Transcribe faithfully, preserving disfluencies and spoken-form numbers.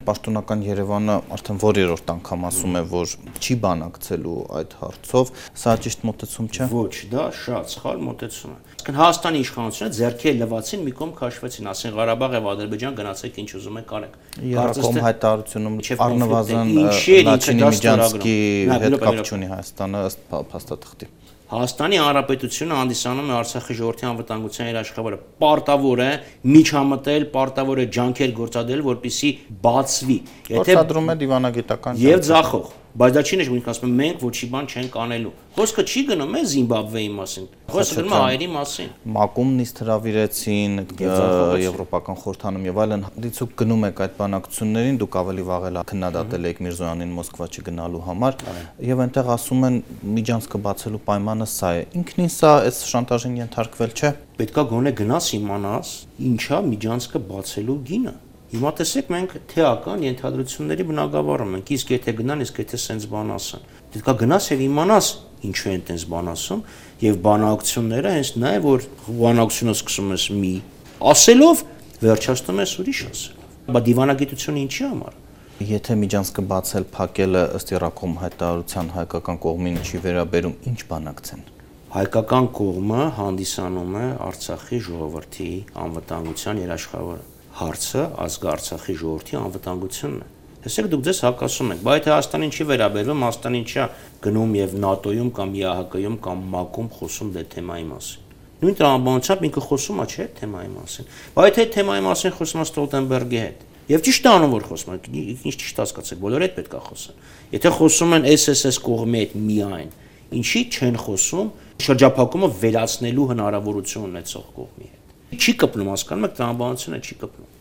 Պաշտոնական Երևանը արդեն որերորդ անգամ ասում է, որ չի բանակցելու այդ հարցով, սա ճիշտ մոտեցում չէ։ Ոչ, դա շատ սխալ մոտեցում է։ Իսկ Հայաստանի իշխանությունը ձեռքերը լվացին, մի կողմ քաշվեցին, ասեն Ղարաբաղ եւ Ադրբեջան գնացեք ինչ ուզում եք արեք։ Երակոմ հայտարարությունում առնվազն Լաչինի Միջանցկի հետ կապ չունի Հայաստանը ըստ փաստաթղթի։ Հայաստանի Հանրապետությունը հանդիսանում է Արցախի ժողովրդի անվտանգության երաշխավորը, պարտավոր է միջամտել, պարտավոր է ջանքեր գործադրել, որպեսզի բացվի։ Գործադրում է դիվանագիտական եւ ձախող, բայց դա չի նշում, ինքն ասում է մենք ոչի բան չենք անելու։ Խոսքը չի գնում է Զիմբաբվեի մասին, խոսքը գնում է հայերի մասին։ ՄԱԿ-ում նիստ հրավիրեցին, Եվրոպական խորհրդանում եւ այլն, դիցուք գնում եք այդ բանակցություններին, դուք ավելի վաղ էլ քննադատել եք Միրզոյանին Մոսկվա չգնալու համար, եւ այնտեղ ասում են միջանցքը բացելու պայմանը սա է։ Ինքնին սա այս շանտաժին ենթարկվել չէ։ Պետքա գոնե գնաս իմանաս, ինչա միջանցքը բացելու գինը։ Հիմա տեսեք մենք թեական ենթադրությունների բնագավառում ենք, իսկ եթե գնան, իսկ եթե սենց բան ասան։ Պետքա գնաս եւ իմանաս ինչու են տենց բան ասում, եւ բանակցությունները հենց նա է, որ բանակցությունը սկսում ես մի ասելով, վերջացնում ես ուրիշ ասելով։ Բա դիվանագիտությունը ինչի համար։ Եթե միջանցքը բացել փակելը ըստ Երակոմ հայտարարության հայկական կողմին չի վերաբերում, ինչ բանակցեն։ Հայկական կողմը հանդիսանում է Արցախի ժողովրդի անվտանգության երաշխավորը։ Հարցը ազգ Արցախի ժողովրդի անվտանգությունն է։ Տեսեք դուք ձեզ հակասում եք, բայց եթե Հայաստանին չի վերաբերվում, Հայաստանին չի գնում եւ ՆԱՏՕ-ում կամ ԵԱՀԿ-ում կամ ՄԱԿ-ում խոսում դե թեմայի մասին։ Նույն տրամաբանությամբ ինքը խոսում է չէ թեմայի մասին։ Բայց եթե թեմայի մասին խոսում է Ստոլտենբերգի հետ, եւ ճիշտ է անում որ խոսում են, ինչ ճիշտ հասկացեք, բոլորը հետ պետք է խոսեն։ Եթե խոսում են S S S կողմի հետ միայն, ինչի չեն խոսում շրջափակումը վերացնելու հնարավորություն ունեցող կողմի հետ։ Չի կպնում, հասկանում եք, տրամաբանությունը չի կպնում։